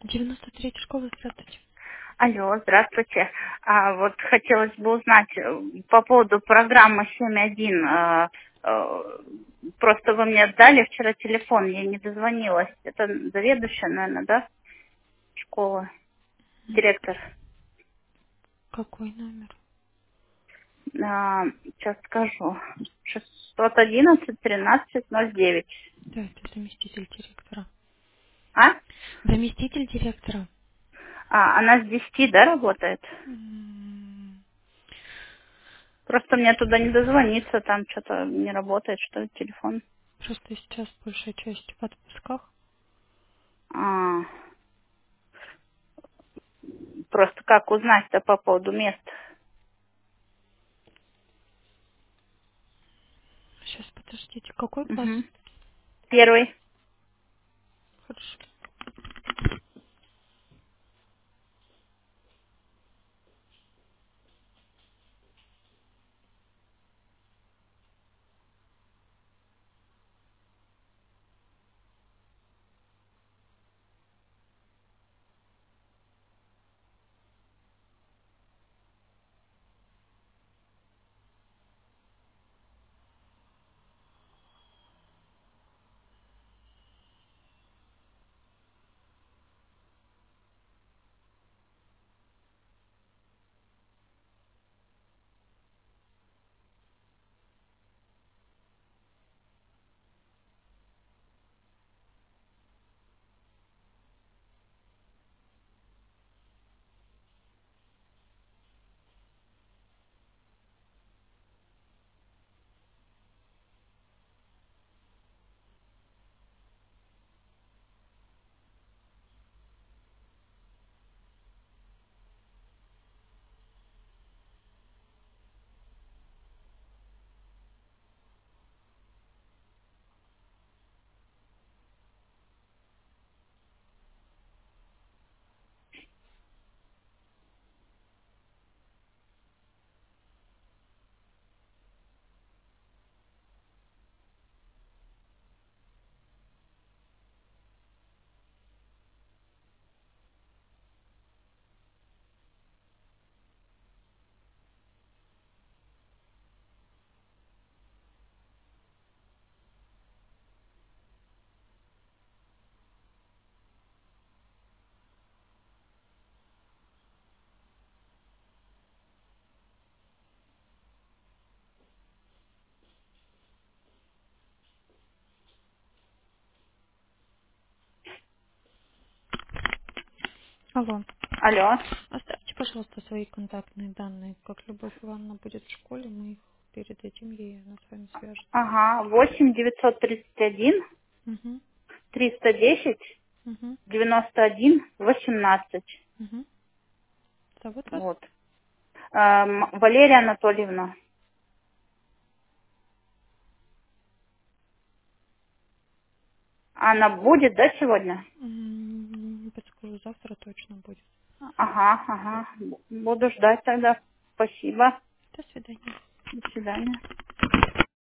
93-я школа, здравствуйте. Алло, здравствуйте. Вот хотелось бы узнать по поводу программы 7.1. Просто вы мне отдали вчера телефон, я не дозвонилась. Это заведующая, наверное, да, школы, директор. Какой номер? Сейчас скажу. 611-13-09. Да, это заместитель директора. А? Заместитель директора. Она с 10, да, работает? М, Просто мне туда не дозвониться, там что-то не работает, что ли, телефон. Просто сейчас большая часть в отпусках. А, Просто как узнать-то по поводу мест? Сейчас, подождите, какой класс? Мгм. Первый. Хорошо. Алло. Алло. Оставьте, пожалуйста, свои контактные данные. Как Любовь Ивановна будет в школе, мы их передадим ей, она с вами свяжется. Ага. 8-931 Угу. 310 Угу. 91-18. Угу. Зовут вас? Вот. Валерия Анатольевна. Она будет, да, сегодня? Не подскажу, завтра точно будет. Ага, ага. Буду ждать тогда. Спасибо. До свидания. До свидания.